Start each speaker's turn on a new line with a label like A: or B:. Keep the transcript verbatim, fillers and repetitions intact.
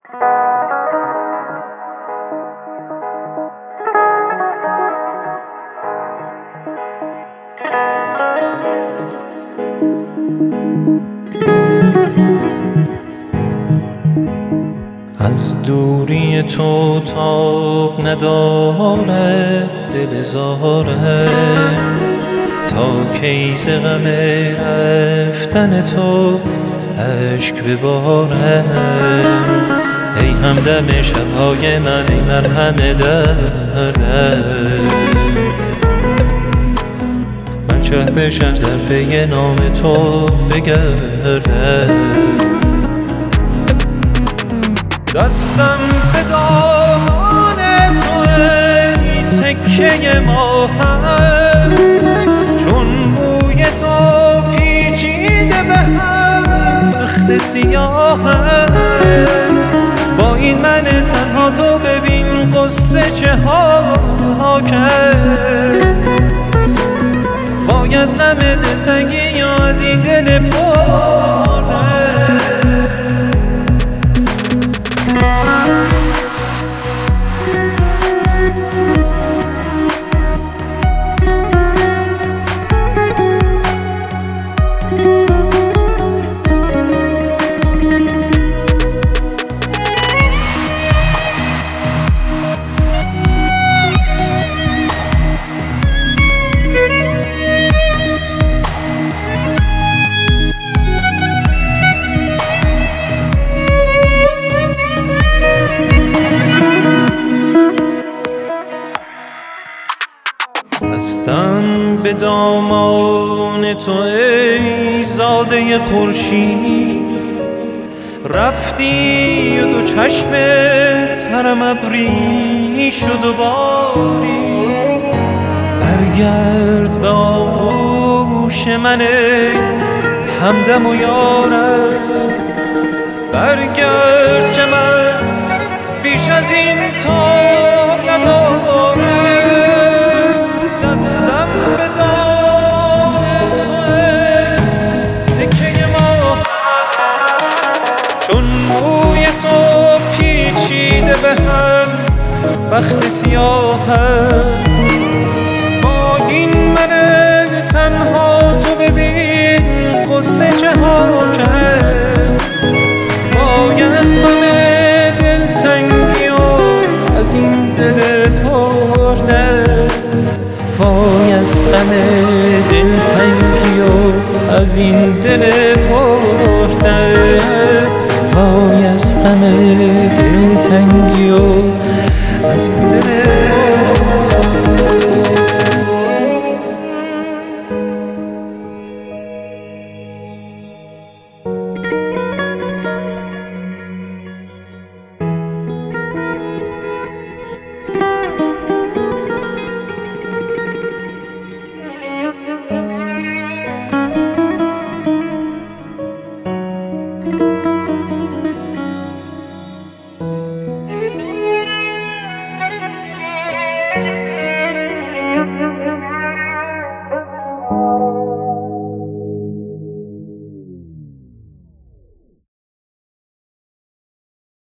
A: از دوری تو تاب ندارد دل زاره، تا کی ز غم رفتن تو اشک بباره. ای همدم شب‌های من، ای مرهم دردت، من شهر به شهر در پی نام تو بگردم. دستم به دامان توئه تکیه ماهم، چون موی تو پیچیده به هم بخت سیاهم. با این من تنها تو ببین قصه چه ها کرد، وای از غم دلتنگی یا از این دل پاره. دستم به دامان تو ای زاده خورشید، رفتی و دو چشم ترم ابری شد و بارید. برگرد به آغوش من همدم و یارم، برگرد که من بیش از این تاب ندارم. دستم به دامان توئه تکیه ماهم، چون موی تو پیچیده به هم بخت سیاهم. با این من تنها تو ببین قصه چه ها کرد، وای از غم دلتنگی و از این دل پرده. وای از غم دلتنگی و از این دل پرده. وای از غم دلتنگی و از این دل